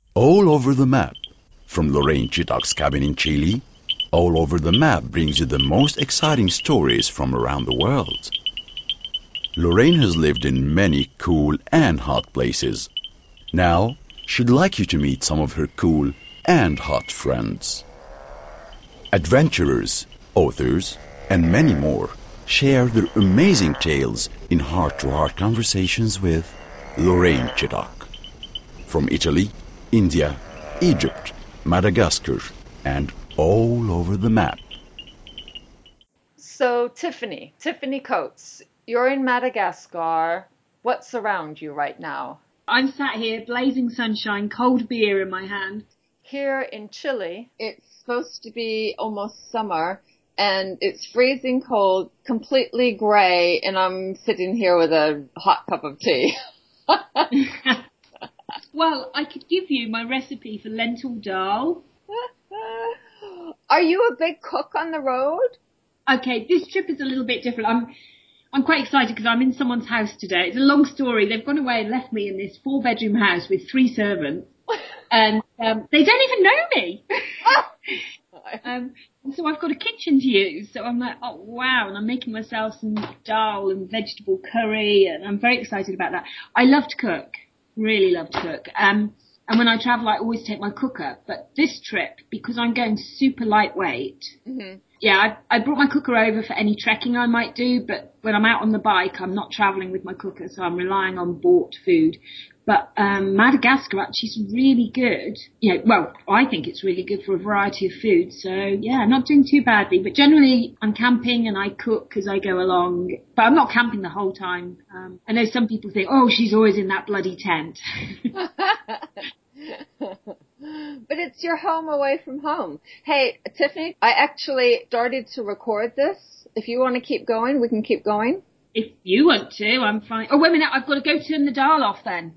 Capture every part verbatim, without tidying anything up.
All over the map. From Lorraine Chittock's cabin in Chile, All Over the Map brings you the most exciting stories from around the world. Lorraine has lived in many cool and hot places. Now, she'd like you to meet some of her cool and hot friends. Adventurers, authors, and many more share their amazing tales in heart-to-heart conversations with Lorraine Chittock. From Italy, India, Egypt, Madagascar, and all over the map. So, Tiffany, Tiffany Coates, you're in Madagascar. What's around you right now? I'm sat here, blazing sunshine, cold beer in my hand. Here in Chile, it's supposed to be almost summer, and it's freezing cold, completely gray, and I'm sitting here with a hot cup of tea. Well, I could give you my recipe for lentil dal. Are you a big cook on the road? Okay, this trip is a little bit different. I'm I'm quite excited because I'm in someone's house today. It's a long story. They've gone away and left me in this four-bedroom house with three servants, and um, they don't even know me. um, and so I've got a kitchen to use. So I'm like, oh, wow. And I'm making myself some dal and vegetable curry, and I'm very excited about that. I love to cook, really love to cook. Um, and when I travel, I always take my cooker. But this trip, because I'm going super lightweight, mm-hmm. yeah, I, I brought my cooker over for any trekking I might do. But when I'm out on the bike, I'm not traveling with my cooker, so I'm relying on bought food. But um, Madagascar actually is really good. You know, well, I think it's really good for a variety of foods. So, yeah, not doing too badly. But generally, I'm camping and I cook as I go along. But I'm not camping the whole time. Um, I know some people think, oh, she's always in that bloody tent. But it's your home away from home. Hey, Tiffany, I actually started to record this. If you want to keep going, we can keep going. If you want to, I'm fine. Oh, wait a minute, I've got to go turn the dial off then.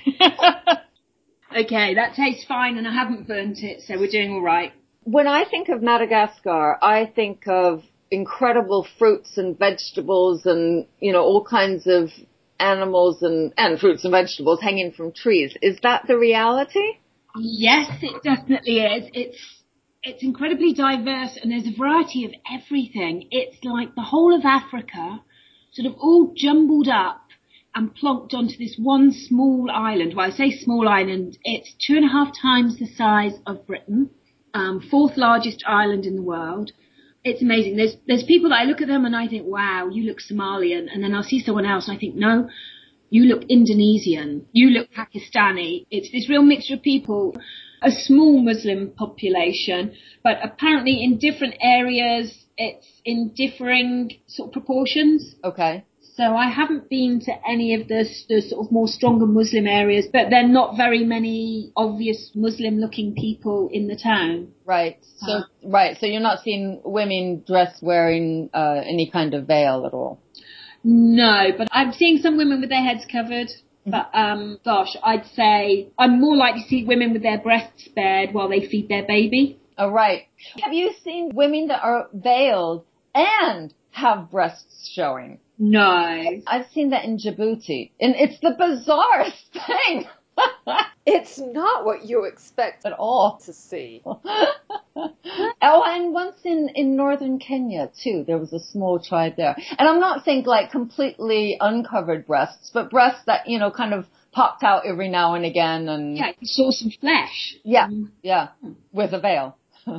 Okay, that tastes fine and I haven't burnt it, so we're doing all right. When I think of Madagascar, I think of incredible fruits and vegetables and, you know, all kinds of animals and, and fruits and vegetables hanging from trees. Is that the reality? Yes, it definitely is. It's it's incredibly diverse and there's a variety of everything. It's like the whole of Africa sort of all jumbled up and plonked onto this one small island. Well, I say small island, it's two and a half times the size of Britain, um, fourth largest island in the world. It's amazing. There's there's people that I look at them and I think, wow, you look Somalian. And then I'll see someone else and I think, no, you look Indonesian, you look Pakistani. It's this real mixture of people, a small Muslim population, but apparently in different areas, it's in differing sort of proportions. Okay. So I haven't been to any of the, the sort of more stronger Muslim areas, but there are not very many obvious Muslim-looking people in the town. Right. So uh, right. So you're not seeing women dressed wearing uh, any kind of veil at all. No, but I'm seeing some women with their heads covered. Mm-hmm. But um, gosh, I'd say I'm more likely to see women with their breasts bared while they feed their baby. Oh, right. Have you seen women that are veiled and have breasts showing? No. I've seen that in Djibouti, and it's the bizarrest thing. It's not what you expect at all to see. Oh, and once in, in northern Kenya, too, there was a small tribe there. And I'm not saying, like, completely uncovered breasts, but breasts that, you know, kind of popped out every now and again. And yeah, you saw some flesh. Yeah, um, yeah, with a veil.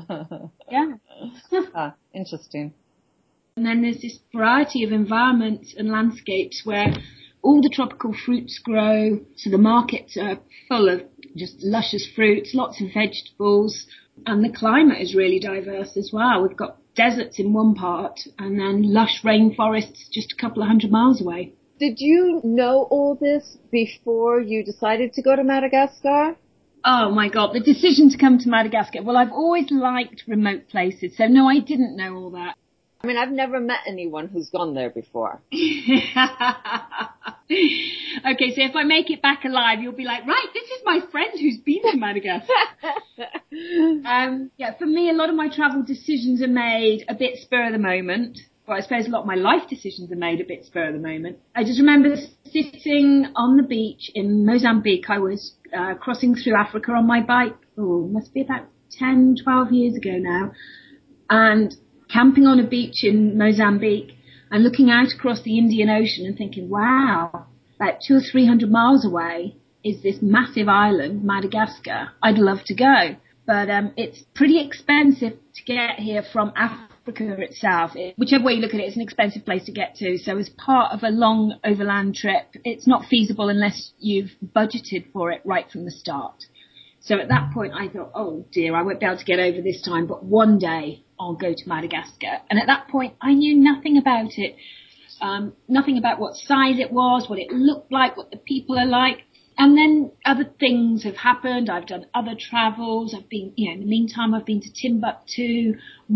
Yeah. Ah, interesting. And then there's this variety of environments and landscapes where all the tropical fruits grow. So the markets are full of just luscious fruits, lots of vegetables. And the climate is really diverse as well. We've got deserts in one part and then lush rainforests just a couple of hundred miles away. Did you know all this before you decided to go to Madagascar? Oh, my God, the decision to come to Madagascar. Well, I've always liked remote places, so no, I didn't know all that. I mean, I've never met anyone who's gone there before. Okay, so if I make it back alive, you'll be like, right, this is my friend who's been to Madagascar. um, yeah, for me, a lot of my travel decisions are made a bit spur of the moment. well, I suppose a lot of my life decisions are made a bit spur of the moment. I just remember sitting on the beach in Mozambique. I was uh, crossing through Africa on my bike. Oh, must be about ten, twelve years ago now. And camping on a beach in Mozambique and looking out across the Indian Ocean and thinking, wow, about two or three hundred miles away is this massive island, Madagascar. I'd love to go. But um, it's pretty expensive to get here from Africa itself. It, whichever way you look at it, it's an expensive place to get to. So as part of a long overland trip, it's not feasible unless you've budgeted for it right from the start. So at that point, I thought, oh dear, I won't be able to get over this time, but one day I'll go to Madagascar. And at that point, I knew nothing about it. Um, nothing about what size it was, what it looked like, what the people are like. And then other things have happened. I've done other travels. I've been, you know, in the meantime, I've been to Timbuktu,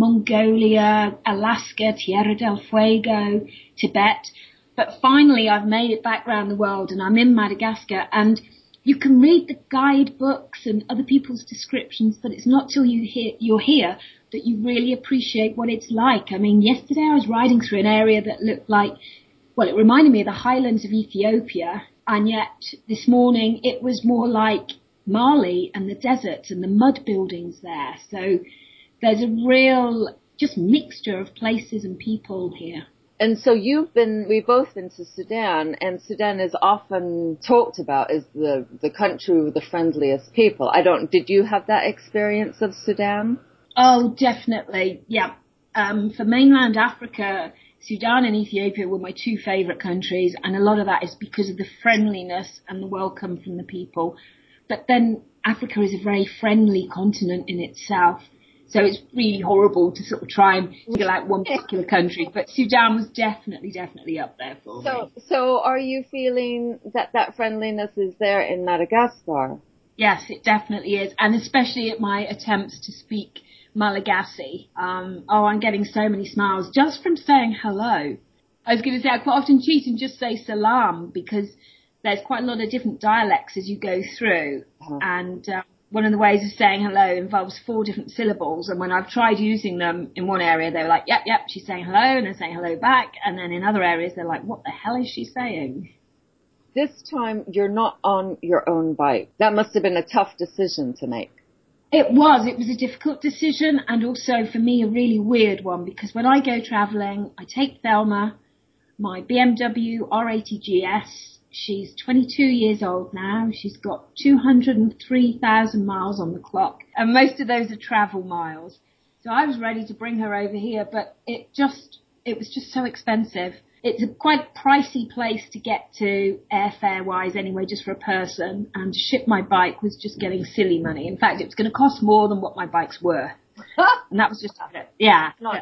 Mongolia, Alaska, Tierra del Fuego, Tibet. But finally, I've made it back around the world and I'm in Madagascar. And you can read the guidebooks and other people's descriptions, but it's not till you hear, you're here that you really appreciate what it's like. I mean, yesterday I was riding through an area that looked like, well, it reminded me of the highlands of Ethiopia. And yet this morning it was more like Mali and the desert and the mud buildings there. So there's a real just mixture of places and people here. And so you've been, we've both been to Sudan, and Sudan is often talked about as the, the country with the friendliest people. I don't, did you have that experience of Sudan? Oh, definitely. Yeah. Um, for mainland Africa, Sudan and Ethiopia were my two favourite countries, and a lot of that is because of the friendliness and the welcome from the people. But then Africa is a very friendly continent in itself, so it's really horrible to sort of try and figure out one particular country. But Sudan was definitely, definitely up there for so, me. So are you feeling that that friendliness is there in Madagascar? Yes, it definitely is, and especially at my attempts to speak Malagasy. Um, oh, I'm getting so many smiles just from saying hello. I was going to say I quite often cheat and just say salam because there's quite a lot of different dialects as you go through. Uh-huh. And uh, one of the ways of saying hello involves four different syllables. And when I've tried using them in one area, they were like, yep, yep, she's saying hello, and they're saying hello back. And then in other areas, they're like, what the hell is she saying? This time you're not on your own bike. That must have been a tough decision to make. It was. It was a difficult decision, and also for me a really weird one, because when I go travelling, I take Thelma, my B M W R eighty G S. She's twenty-two years old now. She's got two hundred three thousand miles on the clock, and most of those are travel miles. So I was ready to bring her over here, but it just, it was just so expensive. It's a quite pricey place to get to airfare-wise anyway, just for a person. And to ship my bike was just getting silly money. In fact, it was going to cost more than what my bike's worth. And that was just, yeah. Not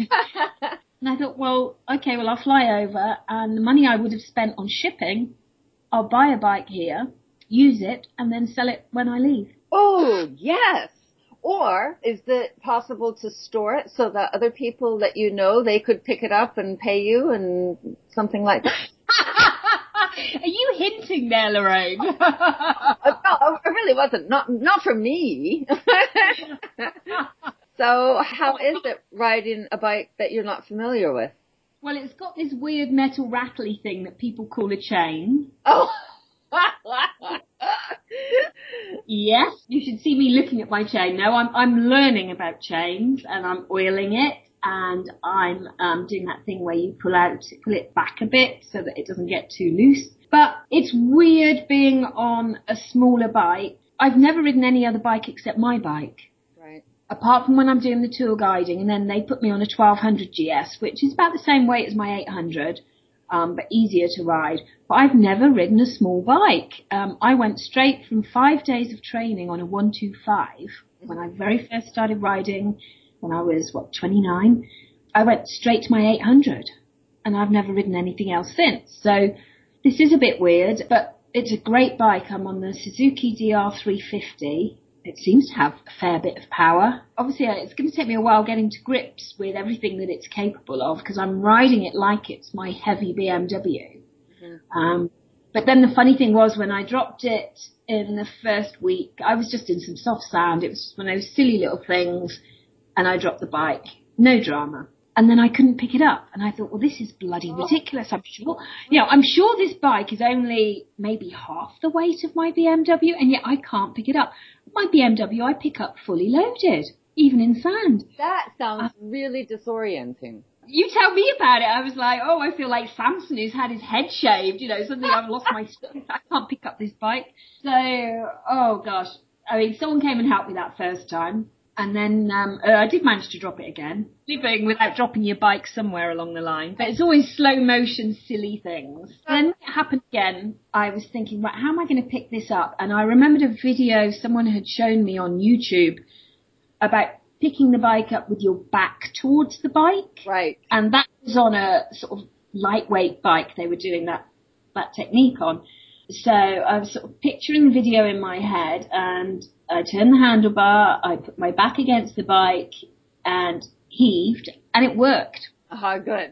And I thought, well, okay, well, I'll fly over. And the money I would have spent on shipping, I'll buy a bike here, use it, and then sell it when I leave. Oh, yes. Or is it possible to store it so that other people that you know, they could pick it up and pay you and something like that? Are you hinting there, Lorraine? No, it really wasn't. Not, not for me. So how is it riding a bike that you're not familiar with? Well, it's got this weird metal rattly thing that people call a chain. Oh. Yes, you should see me looking at my chain. No, I'm I'm learning about chains, and I'm oiling it, and I'm um, doing that thing where you pull out, pull it back a bit so that it doesn't get too loose. But it's weird being on a smaller bike. I've never ridden any other bike except my bike. Right. Apart from when I'm doing the tour guiding, and then they put me on a twelve hundred G S, which is about the same weight as my eight hundred. Um, but easier to ride. But I've never ridden a small bike. Um, I went straight from five days of training on a one two five when I very first started riding when I was, what, twenty-nine. I went straight to my eight hundred, and I've never ridden anything else since. So this is a bit weird, but it's a great bike. I'm on the Suzuki D R three fifty. It seems to have a fair bit of power. Obviously, it's going to take me a while getting to grips with everything that it's capable of because I'm riding it like it's my heavy B M W. Mm-hmm. Um, but then the funny thing was when I dropped it in the first week, I was just in some soft sand. It was just one of those silly little things, and I dropped the bike. No drama. and then I couldn't pick it up. And I thought, well, this is bloody ridiculous. I'm sure, you know, I'm sure this bike is only maybe half the weight of my B M W, and yet I can't pick it up. My B M W I pick up fully loaded, even in sand. That sounds Uh, really disorienting. You tell me about it. I was like, oh, I feel like Samson who's had his head shaved. You know, suddenly I've lost my strength. I can't pick up this bike. So, oh gosh. I mean, someone came and helped me that first time. And then um, uh, I did manage to drop it again. Sleeping without dropping your bike somewhere along the line. But it's always slow motion, silly things. And then it happened again. I was thinking, right, how am I going to pick this up? And I remembered a video someone had shown me on YouTube about picking the bike up with your back towards the bike. Right. And that was on a sort of lightweight bike they were doing that, that technique on. So I was sort of picturing the video in my head, and I turned the handlebar, I put my back against the bike and heaved, and it worked. Ah, good.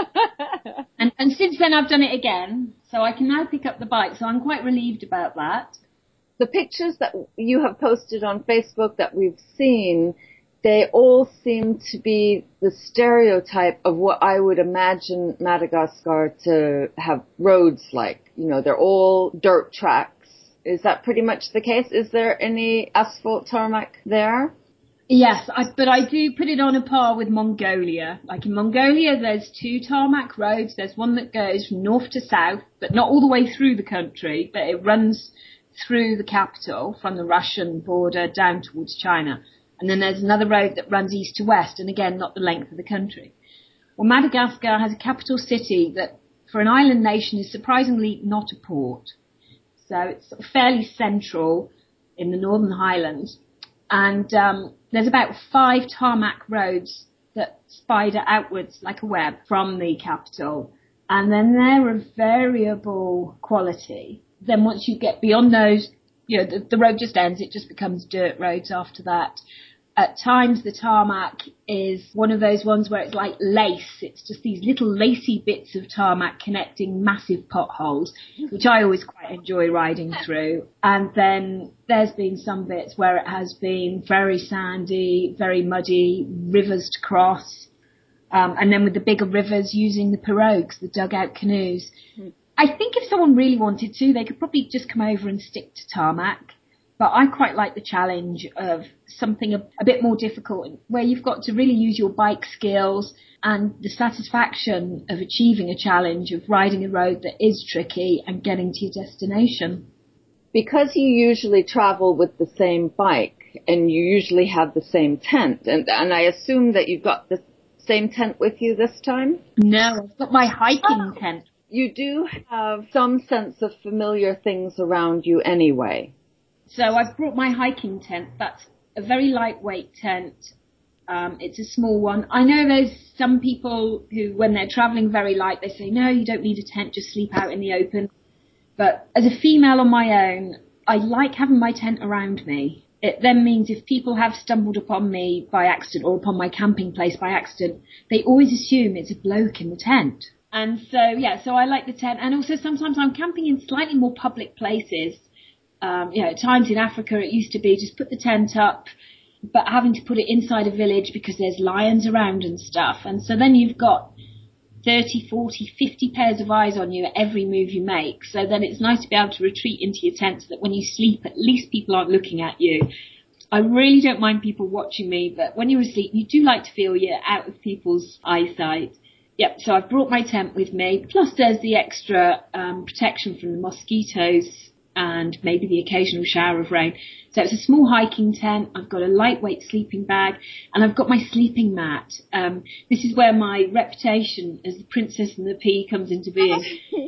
and, and since then I've done it again, so I can now pick up the bike, so I'm quite relieved about that. The pictures that you have posted on Facebook that we've seen, they all seem to be the stereotype of what I would imagine Madagascar to have roads like. You know, they're all dirt tracks. Is that pretty much the case? Is there any asphalt tarmac there? Yes, I, but I do put it on a par with Mongolia. Like in Mongolia, there's two tarmac roads. There's one that goes from north to south, but not all the way through the country, but it runs through the capital from the Russian border down towards China. And then there's another road that runs east to west, and again, not the length of the country. Well, Madagascar has a capital city that, for an island nation, is surprisingly not a port. So it's sort of fairly central in the Northern Highlands. And um, there's about five tarmac roads that spider outwards like a web from the capital. And then they're of variable quality. Then once you get beyond those, you know, the, the road just ends. It just becomes dirt roads after that. At times, the tarmac is one of those ones where it's like lace. It's just these little lacy bits of tarmac connecting massive potholes, which I always quite enjoy riding through. And then there's been some bits where it has been very sandy, very muddy, rivers to cross. Um, and then with the bigger rivers, using the pirogues, the dugout canoes. Mm. I think if someone really wanted to, they could probably just come over and stick to tarmac. But I quite like the challenge of something a, a bit more difficult, where you've got to really use your bike skills and the satisfaction of achieving a challenge, of riding a road that is tricky and getting to your destination. Because you usually travel with the same bike and you usually have the same tent, and, and I assume that you've got the same tent with you this time? No, I've got my hiking oh. tent. You do have some sense of familiar things around you anyway. So I've brought my hiking tent. That's a very lightweight tent. Um, it's a small one. I know there's some people who, when they're traveling very light, they say, no, you don't need a tent, just sleep out in the open. But as a female on my own, I like having my tent around me. It then means if people have stumbled upon me by accident or upon my camping place by accident, they always assume it's a bloke in the tent. And so, yeah, so I like the tent. And also sometimes I'm camping in slightly more public places. Um, you know, at times in Africa it used to be just put the tent up, but having to put it inside a village because there's lions around and stuff. And so then you've got thirty, forty, fifty pairs of eyes on you at every move you make. So then it's nice to be able to retreat into your tent so that when you sleep, at least people aren't looking at you. I really don't mind people watching me, but when you're asleep, you do like to feel you're out of people's eyesight. Yep, so I've brought my tent with me. Plus there's the extra um, protection from the mosquitoes and maybe the occasional shower of rain. So it's a small hiking tent. I've got a lightweight sleeping bag, and I've got my sleeping mat. Um, this is where my reputation as the princess and the pea comes into being.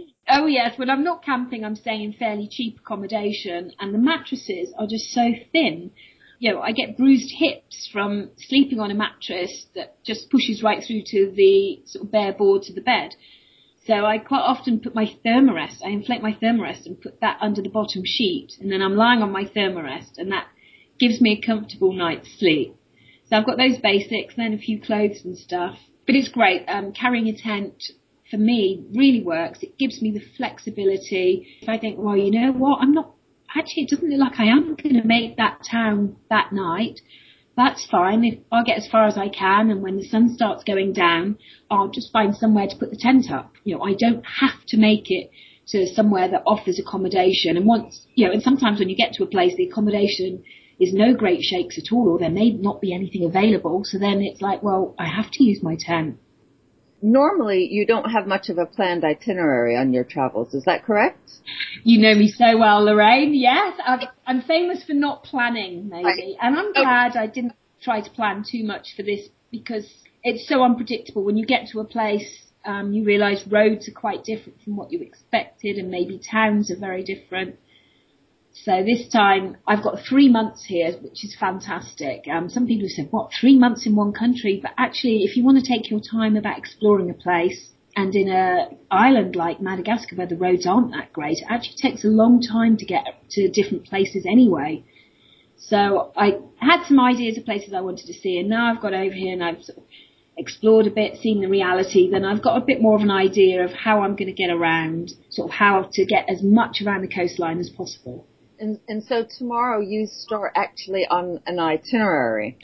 Oh yes, when I'm not camping, I'm staying in fairly cheap accommodation, and the mattresses are just so thin. You know, I get bruised hips from sleeping on a mattress that just pushes right through to the sort of bare boards of the bed. So I quite often put my thermarest, I inflate my thermarest and put that under the bottom sheet, and then I'm lying on my thermarest, and that gives me a comfortable night's sleep. So I've got those basics, then a few clothes and stuff. But it's great. Um, carrying a tent, for me, really works. It gives me the flexibility. If I think, well, you know what, I'm not, actually it doesn't look like I am going to make that town that night, that's fine. If I'll get as far as I can, and when the sun starts going down, I'll just find somewhere to put the tent up. You know, I don't have to make it to somewhere that offers accommodation. And once, you know, and sometimes when you get to a place, the accommodation is no great shakes at all, or there may not be anything available. So then it's like, well, I have to use my tent. Normally, you don't have much of a planned itinerary on your travels. Is that correct? You know me so well, Lorraine. Yes, I'm, I'm famous for not planning, maybe. Right. And I'm glad I didn't try to plan too much for this, because it's so unpredictable. When you get to a place, um, you realise roads are quite different from what you expected, and maybe towns are very different. So this time I've got three months here, which is fantastic. Um, some people have said, what, three months in one country? But actually, if you want to take your time about exploring a place, and in an island like Madagascar where the roads aren't that great, it actually takes a long time to get to different places anyway. So I had some ideas of places I wanted to see, and now I've got over here and I've sort of explored a bit, seen the reality, then I've got a bit more of an idea of how I'm going to get around, sort of how to get as much around the coastline as possible. And, and so tomorrow you start actually on an itinerary.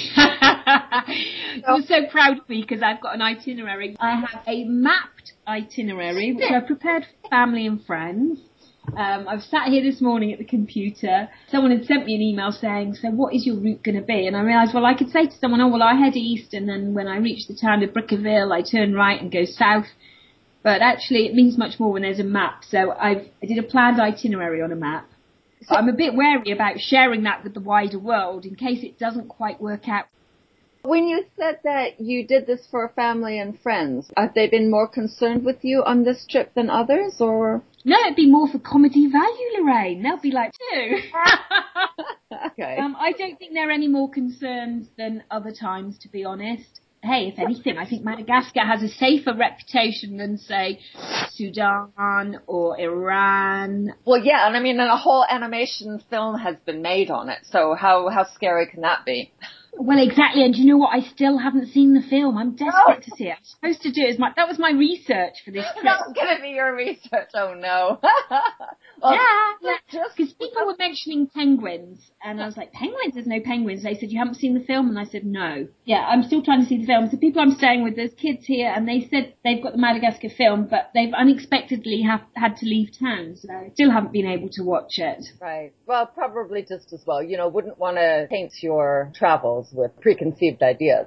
You're so proud of me because I've got an itinerary. I have a mapped itinerary which I've prepared for family and friends. Um, I've sat here this morning at the computer. Someone had sent me an email saying, so what is your route going to be? And I realised, well, I could say to someone, oh, well, I head east, and then when I reach the town of Brickaville, I turn right and go south. But actually, it means much more when there's a map. So I've, I did a planned itinerary on a map. But I'm a bit wary about sharing that with the wider world in case it doesn't quite work out. When you said that you did this for family and friends, have they been more concerned with you on this trip than others, or? No, it'd be more for comedy value, Lorraine. They'll be like, too. Okay. Um, I don't think they're any more concerned than other times, to be honest. Hey, if anything, I think Madagascar has a safer reputation than, say, Sudan or Iran. Well, yeah, and I mean, and a whole animation film has been made on it, so how, how scary can that be? Well, exactly, and do you know what? I still haven't seen the film. I'm desperate oh. to see it. I'm supposed to do it. My, that was my research for this trip. That was going to be your research. Oh, no. Well, yeah, because people were mentioning penguins, and I was like, penguins? There's no penguins. They said, you haven't seen the film? And I said, no. Yeah, I'm still trying to see the film. So people I'm staying with, there's kids here, and they said they've got the Madagascar film, but they've unexpectedly have, had to leave town, so still haven't been able to watch it. Right. Well, probably just as well. You know, wouldn't want to paint your travels with preconceived ideas.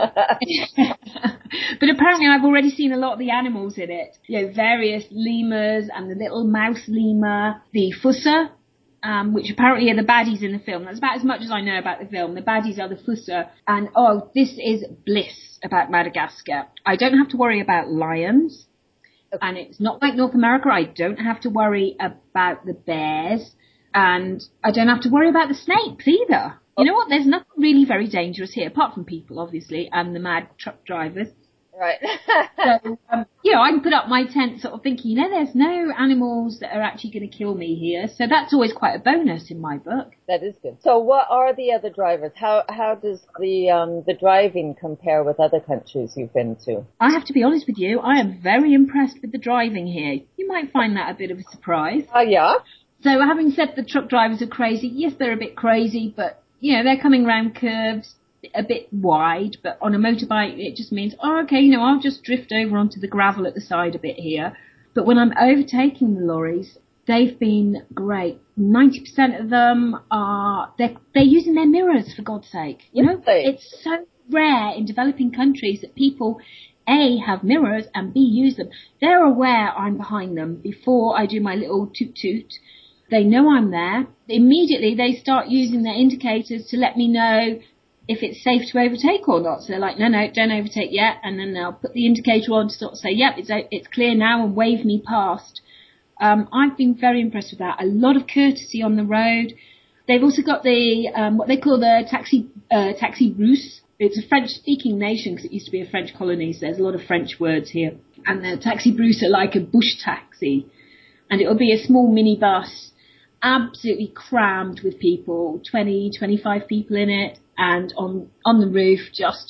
But apparently I've already seen a lot of the animals in it. You know, various lemurs and the little mouse lemur, the fossa, um, which apparently are the baddies in the film. That's about as much as I know about the film. The baddies are the fossa. And, oh, this is bliss about Madagascar. I don't have to worry about lions. Okay. And it's not like North America. I don't have to worry about the bears. And I don't have to worry about the snakes either. You know what? There's nothing really very dangerous here, apart from people, obviously, and the mad truck drivers. Right. So, um, you know, I can put up my tent sort of thinking, you know, there's no animals that are actually going to kill me here. So that's always quite a bonus in my book. That is good. So what are the other drivers? How how does the um the driving compare with other countries you've been to? I have to be honest with you. I am very impressed with the driving here. You might find that a bit of a surprise. Oh, uh, yeah? So having said the truck drivers are crazy, yes, they're a bit crazy, but, you know, they're coming round curves a bit wide, but on a motorbike it just means, oh, okay, you know, I'll just drift over onto the gravel at the side a bit here. But when I'm overtaking the lorries, they've been great. ninety percent of them are, they're, they're using their mirrors, for God's sake. You know, really? It's so rare in developing countries that people, A, have mirrors, and B, use them. They're aware I'm behind them before I do my little toot-toot. They know I'm there. Immediately they start using their indicators to let me know if it's safe to overtake or not. So they're like, no, no, don't overtake yet. And then they'll put the indicator on to sort of say, yep, it's it's clear now, and wave me past. Um, I've been very impressed with that. A lot of courtesy on the road. They've also got the um, what they call the taxi uh, taxi russe. It's a French-speaking nation because it used to be a French colony, so there's a lot of French words here. And the taxi russe are like a bush taxi. And it'll be a small minibus, absolutely crammed with people, twenty, twenty-five people in it, and on on the roof, just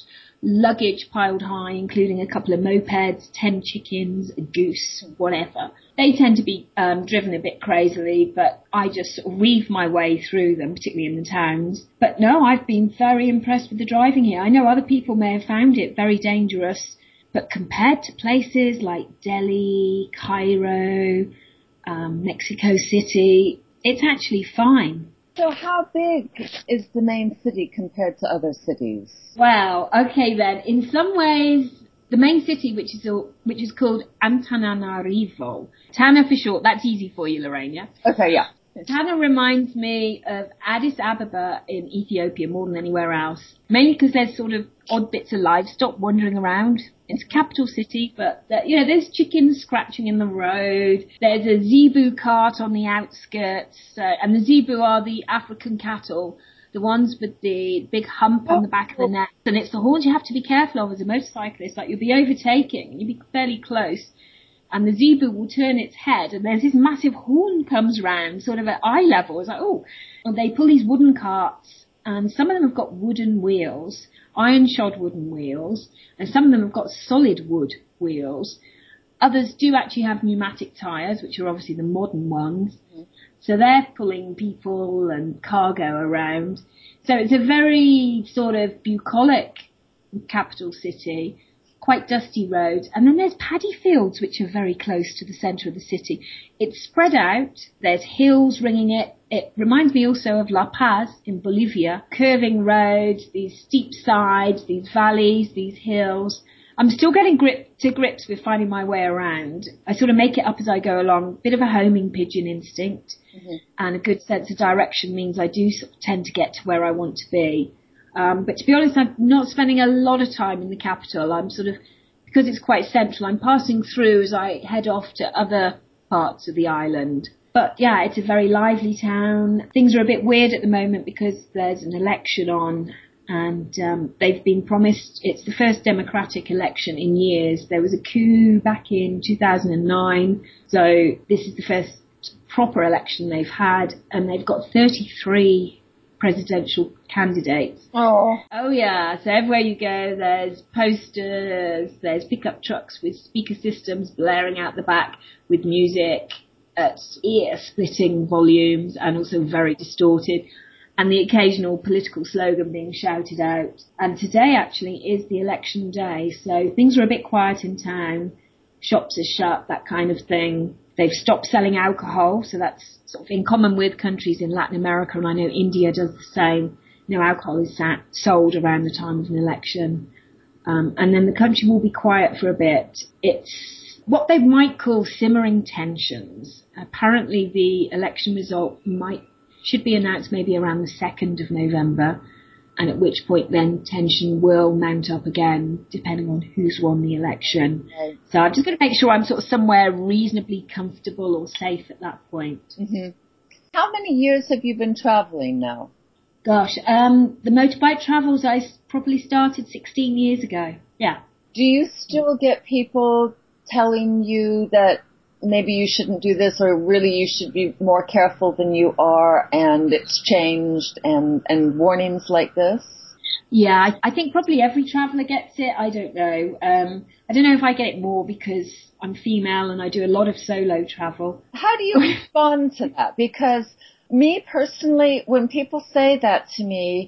luggage piled high, including a couple of mopeds, ten chickens, a goose, whatever. They tend to be um, driven a bit crazily, but I just sort of weave my way through them, particularly in the towns. But no, I've been very impressed with the driving here. I know other people may have found it very dangerous, but compared to places like Delhi, Cairo, um, Mexico City, it's actually fine. So how big is the main city compared to other cities? Well, okay then. In some ways, the main city, which is which is called Antananarivo. Tana for short. That's easy for you, Lorraine, yeah? Okay, yeah. Tana reminds me of Addis Ababa in Ethiopia more than anywhere else. Mainly because there's sort of odd bits of livestock wandering around. It's a capital city, but there, you know, there's chickens scratching in the road. There's a zebu cart on the outskirts, uh, and the zebu are the African cattle, the ones with the big hump on the back of the neck. And it's the horns you have to be careful of as a motorcyclist. Like, you'll be overtaking, and you'll be fairly close, and the zebu will turn its head, and there's this massive horn comes round, sort of at eye level. It's like, oh, and they pull these wooden carts, and some of them have got wooden wheels, iron-shod wooden wheels, and some of them have got solid wood wheels. Others do actually have pneumatic tyres, which are obviously the modern ones. Mm-hmm. So they're pulling people and cargo around. So it's a very sort of bucolic capital city, quite dusty roads. And then there's paddy fields, which are very close to the centre of the city. It's spread out. There's hills ringing it. It reminds me also of La Paz in Bolivia. Curving roads, these steep sides, these valleys, these hills. I'm still getting grip to grips with finding my way around. I sort of make it up as I go along. Bit of a homing pigeon instinct, mm-hmm. and a good sense of direction means I do sort of tend to get to where I want to be. Um, but to be honest, I'm not spending a lot of time in the capital. I'm sort of, because it's quite central, I'm passing through as I head off to other parts of the island. But yeah, it's a very lively town. Things are a bit weird at the moment because there's an election on, and um, they've been promised, it's the first democratic election in years. There was a coup back in two thousand nine, so this is the first proper election they've had, and they've got thirty-three presidential candidates. Oh. Oh yeah, so everywhere you go there's posters, there's pickup trucks with speaker systems blaring out the back with music at ear-splitting volumes and also very distorted, and the occasional political slogan being shouted out. And today actually is the election day, so things are a bit quiet in town. Shops are shut, that kind of thing. They've stopped selling alcohol, so that's sort of in common with countries in Latin America, and I know India does the same. You know, alcohol is sat, sold around the time of an election. Um, and then the country will be quiet for a bit. It's what they might call simmering tensions. Apparently the election result might should be announced maybe around the second of November, and at which point then tension will mount up again, depending on who's won the election. Right. So I'm just going to make sure I'm sort of somewhere reasonably comfortable or safe at that point. Mm-hmm. How many years have you been traveling now? Gosh, um, the motorbike travels I probably started sixteen years ago. Yeah. Do you still get people telling you that maybe you shouldn't do this, or really you should be more careful than you are, and it's changed, and, and warnings like this? Yeah, I, I think probably every traveller gets it. I don't know. Um, I don't know if I get it more because I'm female and I do a lot of solo travel. How do you respond to that? Because me personally, when people say that to me,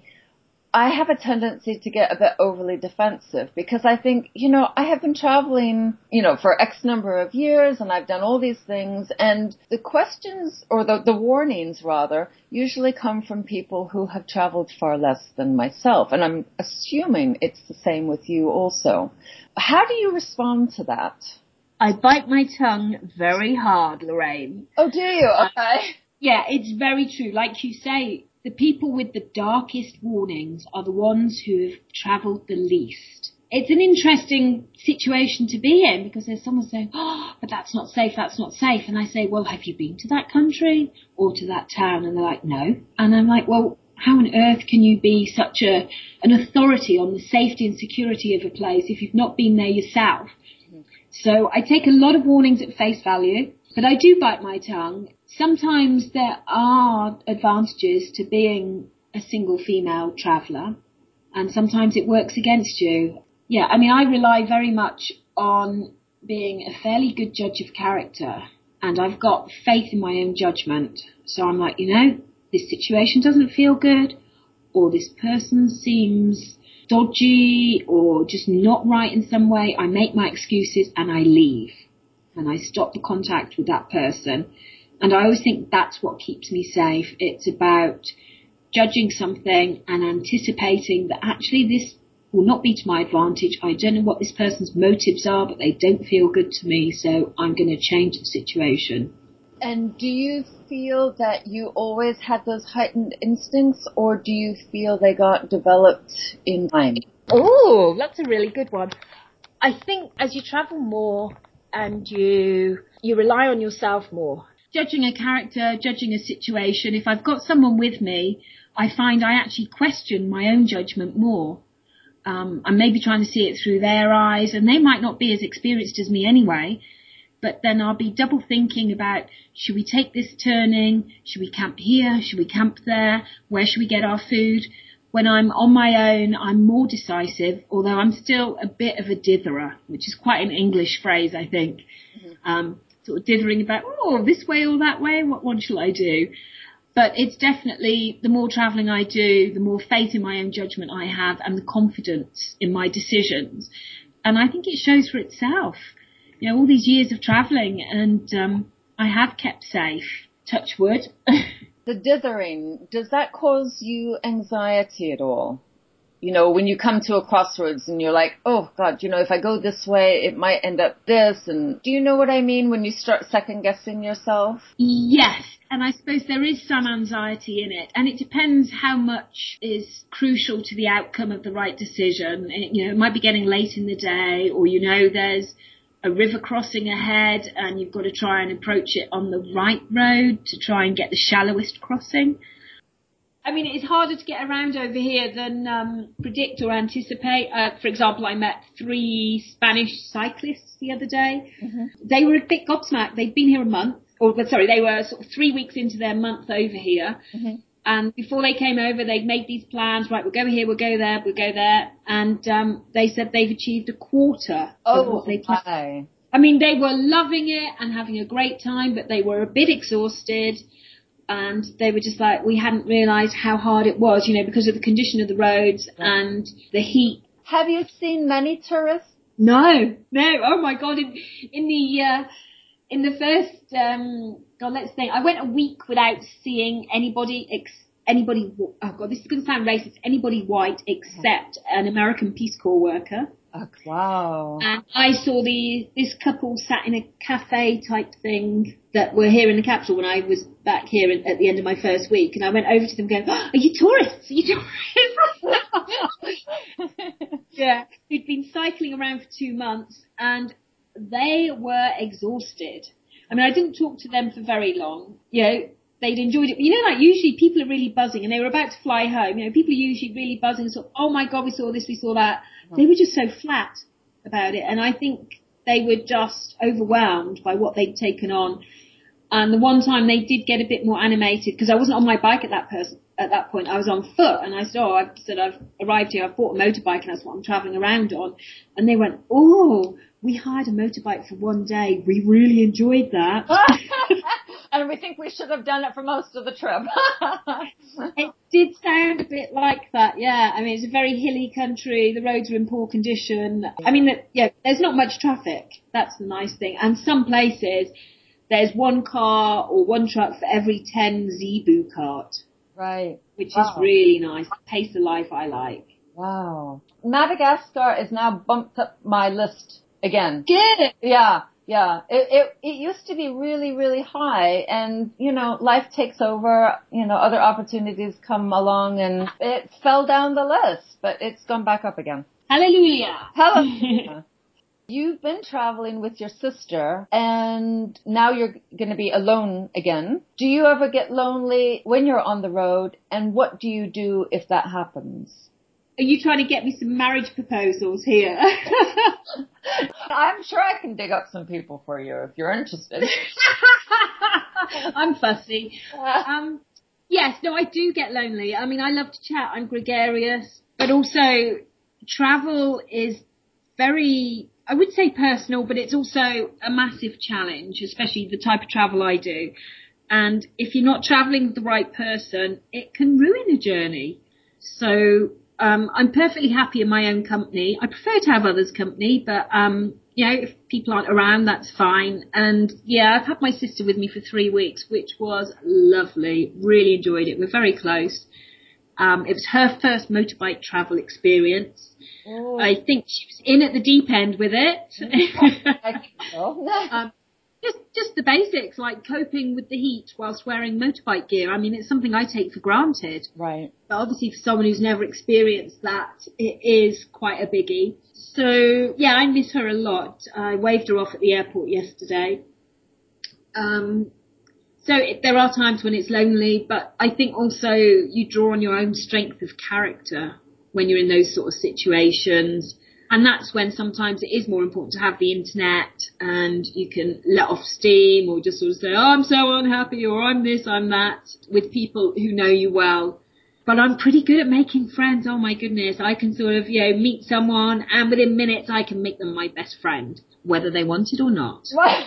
I have a tendency to get a bit overly defensive, because I think, you know, I have been traveling, you know, for X number of years, and I've done all these things, and the questions, or the, the warnings rather, usually come from people who have traveled far less than myself, and I'm assuming it's the same with you also. How do you respond to that? I bite my tongue very hard, Lorraine. Oh, do you? Okay. Uh, yeah, it's very true. Like you say, the people with the darkest warnings are the ones who have travelled the least. It's an interesting situation to be in, because there's someone saying, oh, but that's not safe, that's not safe. And I say, well, have you been to that country or to that town? And they're like, no. And I'm like, well, how on earth can you be such a an authority on the safety and security of a place if you've not been there yourself? Mm-hmm. So I take a lot of warnings at face value, but I do bite my tongue. Sometimes there are advantages to being a single female traveller. and sometimes it works against you. Yeah, I mean, I rely very much on being a fairly good judge of character, and I've got faith in my own judgment. So I'm like, you know, this situation doesn't feel good, or this person seems dodgy or just not right in some way. I make my excuses and I leave, and I stop the contact with that person. And I always think that's what keeps me safe. It's about judging something and anticipating that actually this will not be to my advantage. I don't know what this person's motives are, but they don't feel good to me, so I'm going to change the situation. And do you feel that you always had those heightened instincts, or do you feel they got developed in time? Oh, that's a really good one. I think as you travel more and you you rely on yourself more. Judging a character, judging a situation, if I've got someone with me, I find I actually question my own judgment more. Um, I'm maybe trying to see it through their eyes, and they might not be as experienced as me anyway, but then I'll be double thinking about, should we take this turning? Should we camp here? Should we camp there? Where should we get our food? When I'm on my own, I'm more decisive, although I'm still a bit of a ditherer, which is quite an English phrase, I think. Mm-hmm. Um, sort of dithering about, oh, this way or that way, what one shall I do? But it's definitely, the more travelling I do, the more faith in my own judgment I have and the confidence in my decisions. And I think it shows for itself. You know, all these years of travelling, and um, I have kept safe, touch wood. The dithering, does that cause you anxiety at all? You know, when you come to a crossroads and you're like, oh, God, you know, if I go this way, it might end up this. And do you know what I mean when you start second-guessing yourself? Yes. And I suppose there is some anxiety in it. And it depends how much is crucial to the outcome of the right decision. It, you know, it might be getting late in the day, or, you know, there's a river crossing ahead and you've got to try and approach it on the right road to try and get the shallowest crossing. I mean, it's harder to get around over here than um, predict or anticipate. Uh, for example, I met three Spanish cyclists the other day. Mm-hmm. They were a bit gobsmacked. They'd been here a month, or sorry, they were sort of three weeks into their month over here. Mm-hmm. And before they came over, they'd made these plans. Right, we'll go here, we'll go there, we'll go there. And um, they said they've achieved a quarter oh, of what they planned. Hi. I mean, they were loving it and having a great time, but they were a bit exhausted. And they were just like, we hadn't realised how hard it was, you know, because of the condition of the roads yeah. and the heat. Have you seen many tourists? No, no. Oh my God! In, in the uh, in the first, um, God, let's think. I went a week without seeing anybody. Ex- anybody. Oh God, this is going to sound racist. Anybody white except an American Peace Corps worker. Oh, wow. And I saw the this couple sat in a cafe type thing that were here in the capital when I was back here in, at the end of my first week. And I went over to them going, oh, are you tourists? Are you tourists? Yeah. We'd been cycling around for two months and they were exhausted. I mean, I didn't talk to them for very long. You know, they'd enjoyed it. But you know, like usually people are really buzzing and they were about to fly home. You know, people are usually really buzzing and sort of, oh my God, we saw this, we saw that. They were just so flat about it. And I think they were just overwhelmed by what they'd taken on. And the one time they did get a bit more animated, because I wasn't on my bike at that person, at that point, I was on foot. And I said, oh, I said, I've arrived here, I've bought a motorbike and that's what I'm travelling around on. And they went, oh, we hired a motorbike for one day. We really enjoyed that. And we think we should have done it for most of the trip. It did sound a bit like that, yeah. I mean, it's a very hilly country. The roads are in poor condition. I mean, yeah, there's not much traffic. That's the nice thing. And some places, there's one car or one truck for every ten Zebu cart. Right. Which wow. is really nice. The pace of life I like. Wow. Madagascar is now bumped up my list again. Good. Yeah. Yeah, it, it it used to be really, really high, and, you know, life takes over, you know, other opportunities come along, and it fell down the list, but it's gone back up again. Hallelujah. Hallelujah. You've been traveling with your sister, and now you're going to be alone again. Do you ever get lonely when you're on the road, and what do you do if that happens? Are you trying to get me some marriage proposals here? I'm sure I can dig up some people for you if you're interested. I'm fussy. Um, yes, no, I do get lonely. I mean, I love to chat. I'm gregarious. but also travel is very, I would say personal, but it's also a massive challenge, especially the type of travel I do. And if you're not traveling with the right person, it can ruin a journey. So um, I'm perfectly happy in my own company. I prefer to have others' company, but um, you know, if people aren't around, that's fine. And yeah, I've had my sister with me for three weeks, which was lovely. Really enjoyed it. We're very close. Um, it was her first motorbike travel experience. Oh. I think she was in at the deep end with it. I think so. um, just, just the basics, like coping with the heat whilst wearing motorbike gear. I mean, it's something I take for granted. Right. But obviously for someone who's never experienced that, it is quite a biggie. So yeah, I miss her a lot. I waved her off at the airport yesterday. Um, So it, there are times when it's lonely, but I think also you draw on your own strength of character when you're in those sort of situations. And that's when sometimes it is more important to have the internet and you can let off steam or just sort of say, oh, I'm so unhappy, or I'm this, I'm that, with people who know you well. But I'm pretty good at making friends. Oh, my goodness. I can sort of, you know, meet someone and within minutes I can make them my best friend, whether they want it or not. Right.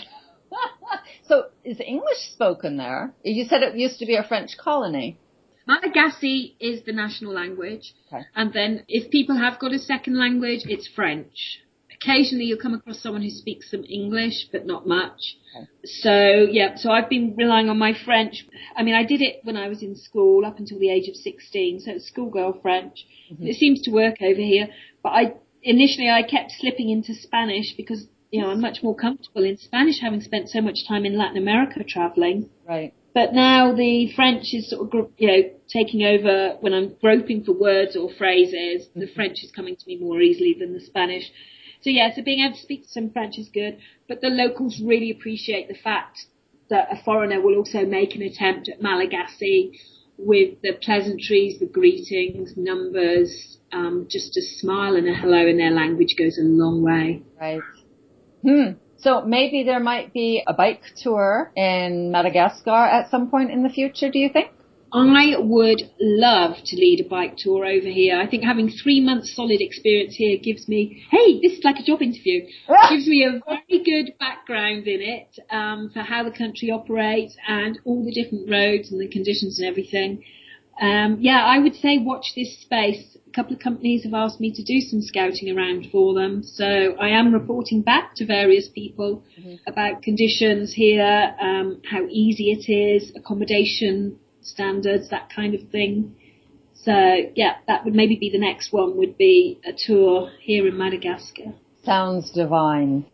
So is English spoken there? You said it used to be a French colony. Malagasy is the national language. Okay. And then if people have got a second language, it's French. Occasionally you'll come across someone who speaks some English, but not much. Okay. So, yeah, so I've been relying on my French. I mean, I did it when I was in school up until the age of sixteen, so it's schoolgirl French. Mm-hmm. It seems to work over here. But I initially I kept slipping into Spanish because, you know, I'm much more comfortable in Spanish, having spent so much time in Latin America traveling. Right. But now the French is sort of, you know, taking over when I'm groping for words or phrases. Mm-hmm. The French is coming to me more easily than the Spanish. So, yeah, so being able to speak to some French is good. But the locals really appreciate the fact that a foreigner will also make an attempt at Malagasy with the pleasantries, the greetings, numbers, um, just a smile and a hello in their language goes a long way. Right. Hmm. So maybe there might be a bike tour in Madagascar at some point in the future, do you think? I would love to lead a bike tour over here. I think having three months solid experience here gives me, hey, this is like a job interview, gives me a very good background in it um, for how the country operates and all the different roads and the conditions and everything. Um, yeah, I would say watch this space. A couple of companies have asked me to do some scouting around for them. So I am reporting back to various people mm-hmm. about conditions here, um, how easy it is, accommodation standards, that kind of thing. So yeah, that would maybe be the next one, would be a tour here in Madagascar. Sounds divine.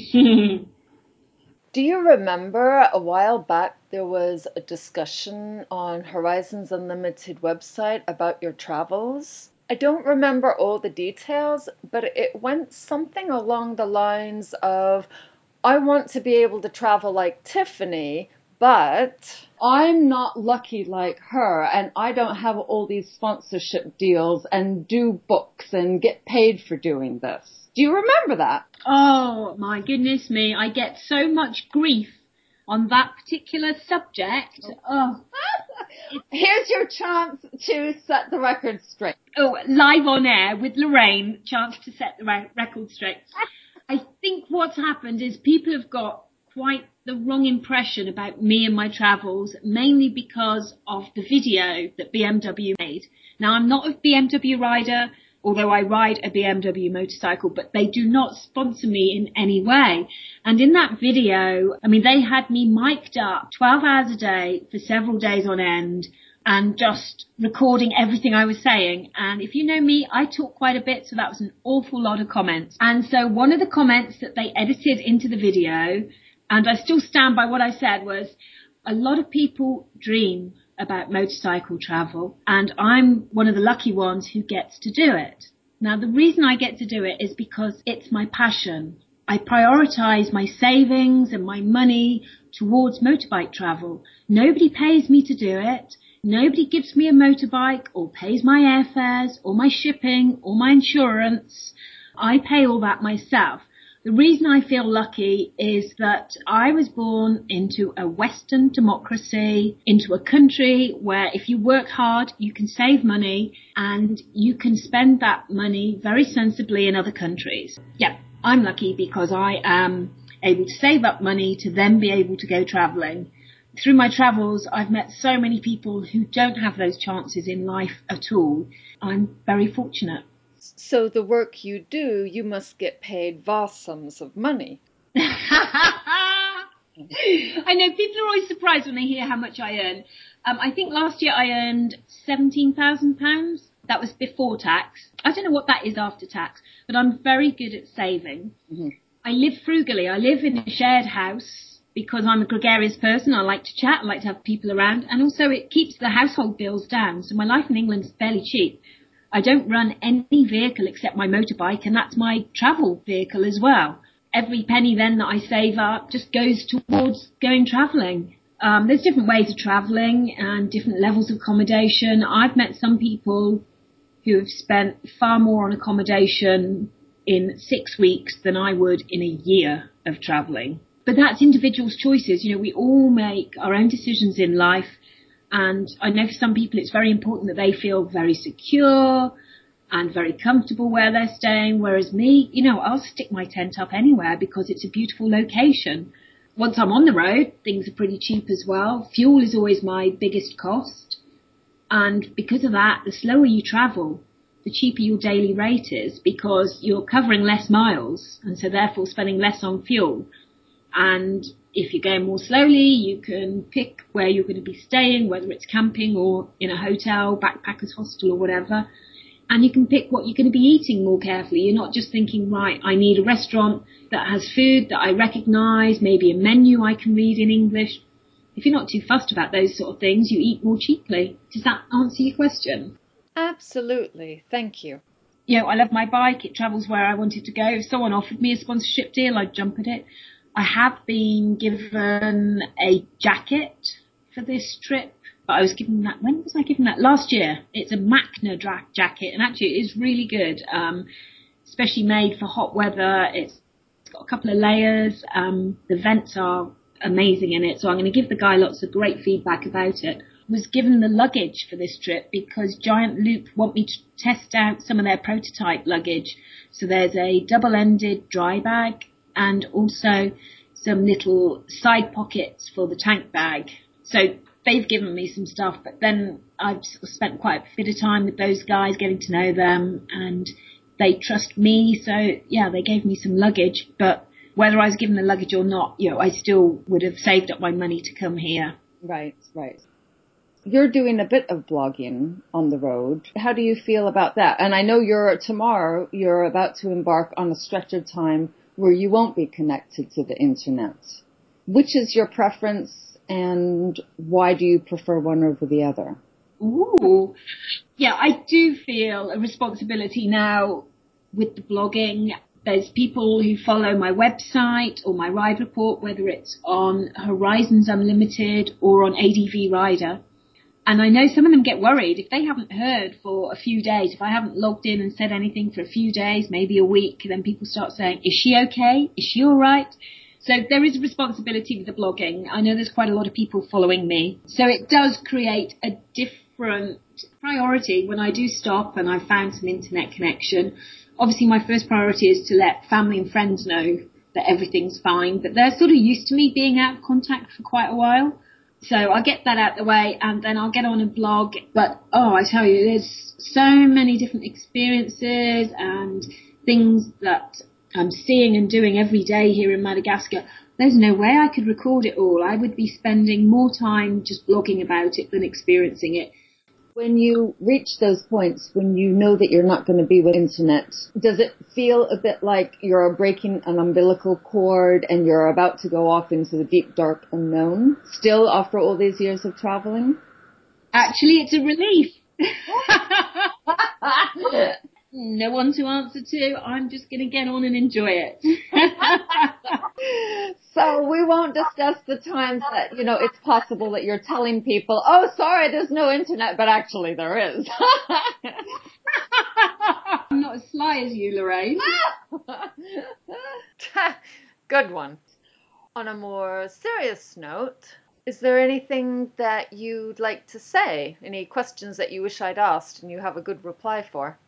Do you remember a while back there was a discussion on Horizons Unlimited website about your travels? I don't remember all the details, but it went something along the lines of, I want to be able to travel like Tiffany, but I'm not lucky like her, and I don't have all these sponsorship deals and do books and get paid for doing this. Do you remember that? Oh, my goodness me. I get so much grief on that particular subject. Oh. Here's your chance to set the record straight. Oh, live on air with Lorraine, chance to set the re- record straight. I think what's happened is people have got quite the wrong impression about me and my travels, mainly because of the video that B M W made. Now, I'm not a B M W rider, although I ride a B M W motorcycle, but they do not sponsor me in any way. And in that video, I mean, they had me mic'd up twelve hours a day for several days on end and just recording everything I was saying. And if you know me, I talk quite a bit, so that was an awful lot of comments. And so one of the comments that they edited into the video, and I still stand by what I said, was a lot of people dream about motorcycle travel, and I'm one of the lucky ones who gets to do it. Now, the reason I get to do it is because it's my passion. I prioritize my savings and my money towards motorbike travel. Nobody pays me to do it. Nobody gives me a motorbike or pays my airfares or my shipping or my insurance. I pay all that myself. The reason I feel lucky is that I was born into a Western democracy, into a country where if you work hard, you can save money and you can spend that money very sensibly in other countries. Yeah, I'm lucky because I am able to save up money to then be able to go travelling. Through my travels, I've met so many people who don't have those chances in life at all. I'm very fortunate. So the work you do, you must get paid vast sums of money. I know, people are always surprised when they hear how much I earn. Um, I think last year I earned seventeen thousand pounds. That was before tax. I don't know what that is after tax, but I'm very good at saving. Mm-hmm. I live frugally. I live in a shared house because I'm a gregarious person. I like to chat. I like to have people around. And also it keeps the household bills down. So my life in England is fairly cheap. I don't run any vehicle except my motorbike, and that's my travel vehicle as well. Every penny then that I save up just goes towards going travelling. Um, there's different ways of travelling and different levels of accommodation. I've met some people who have spent far more on accommodation in six weeks than I would in a year of travelling. But that's individuals' choices. You know, we all make our own decisions in life. And I know for some people it's very important that they feel very secure and very comfortable where they're staying. Whereas me, you know, I'll stick my tent up anywhere because it's a beautiful location. Once I'm on the road, things are pretty cheap as well. Fuel is always my biggest cost. And because of that, the slower you travel, the cheaper your daily rate is because you're covering less miles and so therefore spending less on fuel. And if you're going more slowly, you can pick where you're going to be staying, whether it's camping or in a hotel, backpackers hostel or whatever. And you can pick what you're going to be eating more carefully. You're not just thinking, right, I need a restaurant that has food that I recognise, maybe a menu I can read in English. If you're not too fussed about those sort of things, you eat more cheaply. Does that answer your question? Absolutely. Thank you. You know, I love my bike. It travels where I want it to go. If someone offered me a sponsorship deal, I'd jump at it. I have been given a jacket for this trip, but I was given that, when was I given that? Last year. It's a Machner dra- jacket, and actually it is really good, um, especially made for hot weather. It's got a couple of layers. Um, the vents are amazing in it, so I'm going to give the guy lots of great feedback about it. I was given the luggage for this trip because Giant Loop want me to test out some of their prototype luggage. So there's a double-ended dry bag, and also some little side pockets for the tank bag. So they've given me some stuff, but then I've spent quite a bit of time with those guys, getting to know them, and they trust me. So yeah, they gave me some luggage, but whether I was given the luggage or not, you know, I still would have saved up my money to come here. Right, right. You're doing a bit of blogging on the road. How do you feel about that? And I know you're tomorrow, you're about to embark on a stretch of time where you won't be connected to the internet. Which is your preference, and why do you prefer one over the other? Ooh. Yeah, I do feel a responsibility now with the blogging. There's people who follow my website or my ride report, whether it's on Horizons Unlimited or on A D V Rider. And I know some of them get worried if they haven't heard for a few days. If I haven't logged in and said anything for a few days, maybe a week, then people start saying, is she okay? Is she all right? So there is a responsibility with the blogging. I know there's quite a lot of people following me. So it does create a different priority when I do stop and I've found some internet connection. Obviously, my first priority is to let family and friends know that everything's fine. But they're sort of used to me being out of contact for quite a while. So I'll get that out of the way and then I'll get on a blog. But, oh, I tell you, there's so many different experiences and things that I'm seeing and doing every day here in Madagascar. There's no way I could record it all. I would be spending more time just blogging about it than experiencing it. When you reach those points, when you know that you're not going to be with internet, does it feel a bit like you're breaking an umbilical cord and you're about to go off into the deep, dark unknown, still after all these years of traveling? Actually, it's a relief. No one to answer to. I'm just going to get on and enjoy it. So we won't discuss the times that, you know, it's possible that you're telling people, oh, sorry, there's no internet, but actually there is. I'm not as sly as you, Lorraine. Good one. On a more serious note, is there anything that you'd like to say? Any questions that you wish I'd asked and you have a good reply for?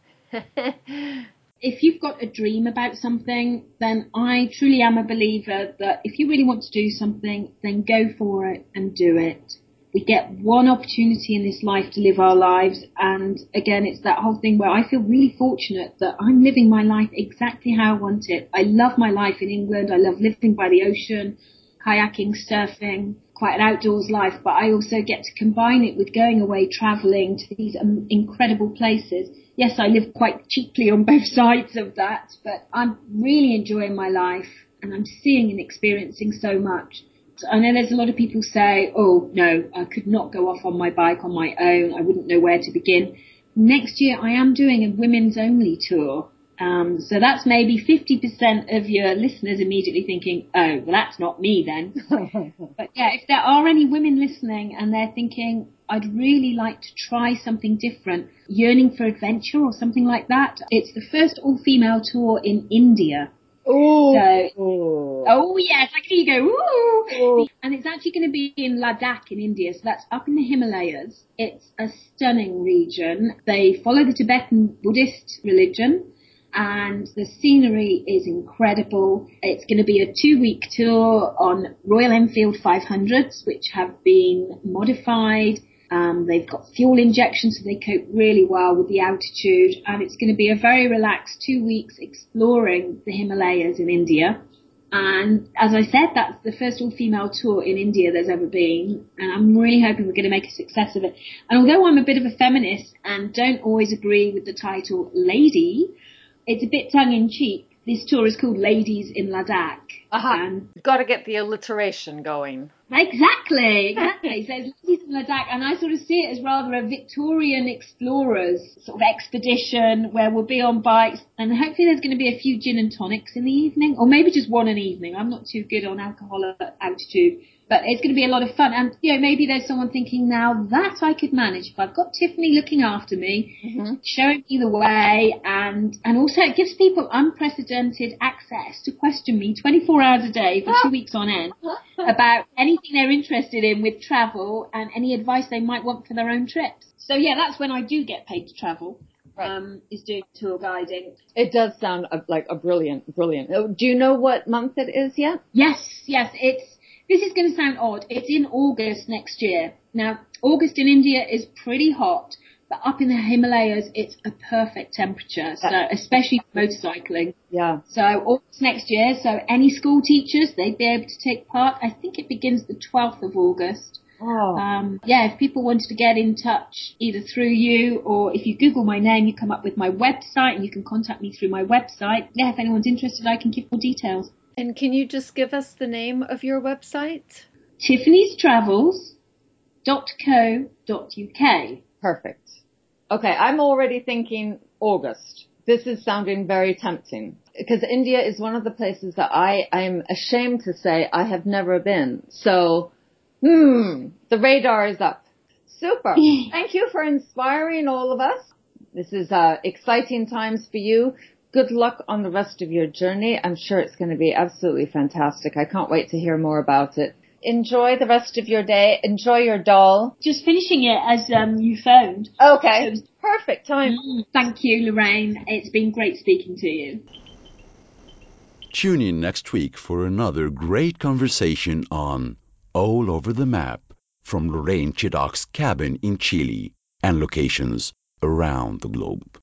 If you've got a dream about something, then I truly am a believer that if you really want to do something, then go for it and do it. We get one opportunity in this life to live our lives, and again, it's that whole thing where I feel really fortunate that I'm living my life exactly how I want it. I love my life in England. I love living by the ocean, kayaking, surfing, quite an outdoors life, but I also get to combine it with going away traveling to these um, incredible places. Yes, I live quite cheaply on both sides of that, but I'm really enjoying my life and I'm seeing and experiencing so much. I know there's a lot of people say, oh, no, I could not go off on my bike on my own. I wouldn't know where to begin. Next year, I am doing a women's only tour. Um, so that's maybe fifty percent of your listeners immediately thinking, oh, well, that's not me then. But yeah, if there are any women listening and they're thinking, I'd really like to try something different, yearning for adventure or something like that, it's the first all-female tour in India. Ooh. So, Ooh. oh yes, I can hear you go, ooh. Ooh. And it's actually going to be in Ladakh in India, so that's up in the Himalayas. It's a stunning region. They follow the Tibetan Buddhist religion, and the scenery is incredible. It's going to be a two-week tour on Royal Enfield five hundreds, which have been modified. Um, they've got fuel injection, so they cope really well with the altitude, and it's going to be a very relaxed two weeks exploring the Himalayas in India. And as I said, that's the first all-female tour in India there's ever been, and I'm really hoping we're going to make a success of it. And although I'm a bit of a feminist and don't always agree with the title lady, it's a bit tongue-in-cheek. This tour is called Ladies in Ladakh. Uh-huh. And got to get the alliteration going. Exactly, exactly. So it's Ladies in Ladakh, and I sort of see it as rather a Victorian explorers sort of expedition where we'll be on bikes, and hopefully there's going to be a few gin and tonics in the evening, or maybe just one an evening. I'm not too good on alcohol at altitude, but it's going to be a lot of fun. And you know, maybe there's someone thinking, now that I could manage if I've got Tiffany looking after me, mm-hmm. showing me the way, and and also it gives people unprecedented access to question me twenty-four hours a day for two weeks on end about anything they're interested in with travel and any advice they might want for their own trips. So yeah, that's when I do get paid to travel. Right. Um, is doing tour guiding. It does sound a, like a brilliant, brilliant. Do you know what month it is yet? Yes, yes. It's this is going to sound odd. It's in August next year. Now, August in India is pretty hot, but up in the Himalayas, it's a perfect temperature. So, especially for motorcycling. Yeah. So August next year. So any school teachers, they'd be able to take part. I think it begins the twelfth of August. Oh. Um, yeah, if people wanted to get in touch either through you or if you Google my name, you come up with my website and you can contact me through my website. Yeah, if anyone's interested, I can give more details. And can you just give us the name of your website? Tiffany's Travels dot co dot uk. Perfect. Okay, I'm already thinking August. This is sounding very tempting because India is one of the places that I am ashamed to say I have never been. So, hmm, the radar is up. Super. Thank you for inspiring all of us. This is uh, exciting times for you. Good luck on the rest of your journey. I'm sure it's going to be absolutely fantastic. I can't wait to hear more about it. Enjoy the rest of your day. Enjoy your doll. Just finishing it as um, you phoned. Okay. So was, perfect time. Mm, thank you, Lorraine. It's been great speaking to you. Tune in next week for another great conversation on All Over the Map from Lorraine Chiddock's cabin in Chile and locations around the globe.